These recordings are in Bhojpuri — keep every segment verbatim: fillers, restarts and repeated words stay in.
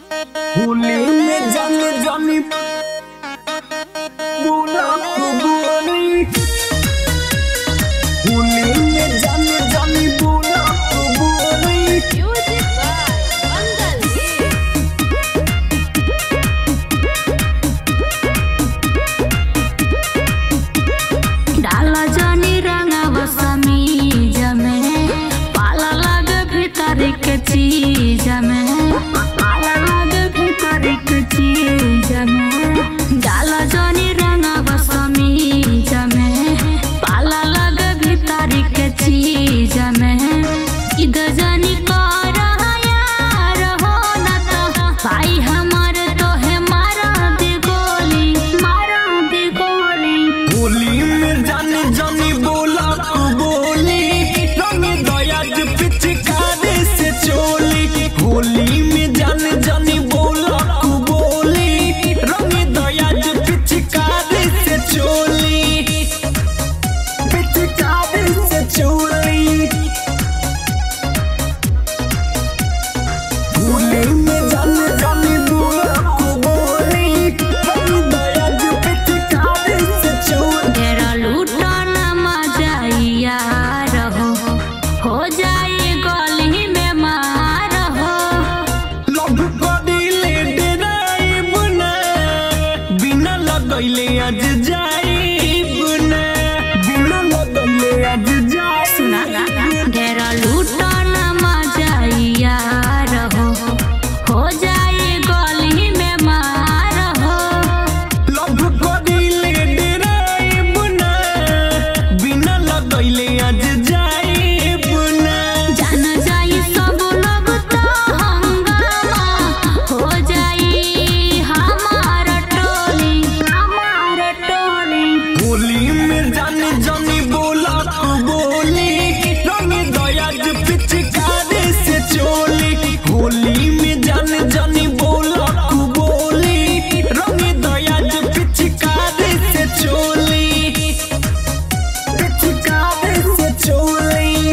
होली में जाने जानी बोला तो बोली, होली में जाने जानी बोला तो बोली। Music by Mangal. डाला जानी रंगा बसमी जमे पाला लग भीतर के चीज में पाला लग भीतर के चीज में डाला जानी रंगा बसमी जमे पाला लग भीतर के चीज में इधर जानी को रहा यार हो ना तो भाई हमारे तो है मारा दे गोली मारा दे गोली। होली में जाने जानी बोला तो बोली, रंग दया जो पिचकारी से चोली। होली में जाने जानी बोला तो बोली, रंग दया जो पिचकारी से चोली, पिचकारी से चोली। होली में जाने जानी बोला तो बोली, रंग दया जो पिचकारी से चोली। तेरा लूटा न मजाइया रहो हो जाए गली में मार हो। लव करिले डराइब ना, बिना लगैले आज जाइब ना, बिना लगैले आज जाइब ना। तेरा लूटा न मजाइया रहो हो जाए गली में मार हो। लव करिले डराइब ना, बिना लगैले आज जाइब ना। जान जाई सब लोग तो हंगामा हो जाई हमारा टोली हमारा टोली। होली में जाने जानी बोला तो बोली, रंग दया जो पिचकारी से चोली। होली में जाने जानी बोला तो बोली, रंग दया जो पिचकारी से चोली, पिचकारी से चोली।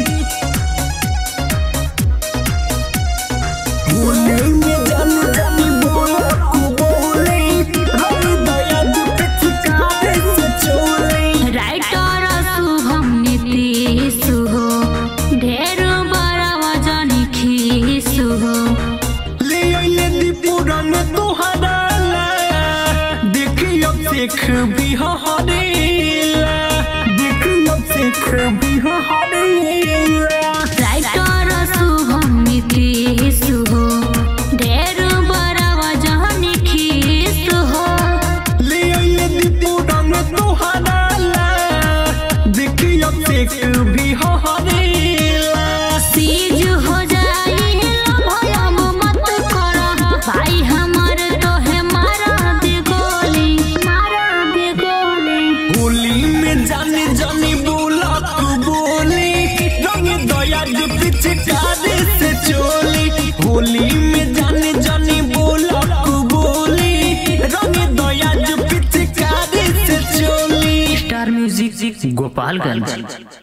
होली में जाने जानी बोला तो बोली, रंग दया जो पिचकारी से चोली। राइटर शुभम नीतीश हो ढेर बड़ा वजन खीस हो। ले आइले दीपू रंग तोहरा ला, देखियो शेख भी हरेला, देखियो शेख भी हरेला। राइटर शुभम नीतीश हो ढेर बड़ा वजन खीस हो। ले आइले दीपू रंग तोहरा ला, देखियो शेख भी हरेला। सीज हो जाई भयम मत करा भाई हमारे तो है मारा दे गोली मारा दे गोली। होली में जाने जानी बोला तू बोली, रंग दया जो पिचकारी से चोली। होली में जाने जानी बोला तू बोली, रंग दया जो पिचकारी से चोली। Star music Gopalganj.